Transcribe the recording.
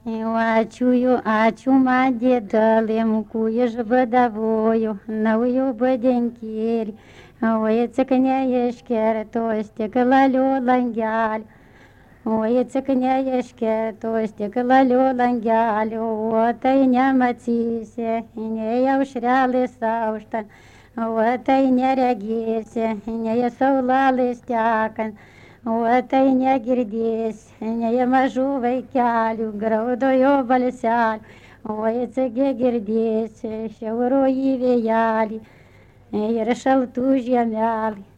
Ačiū man dėdalėm, kuj išbadavoju, naujo badenkėlį, oi atsakinė iškertos stiklalio langelį. Oi atsakinė iškertos stiklalio langelį, o tai nematysi, nei aušrelis aušta, o tai neregėsi, nei saulalis tekant. O tai negirdėsi, nei mažų vaikelių, graudojo balselį, o atsargiai girdėsi šiaurojį vėjelį ir šaltų žiemelį.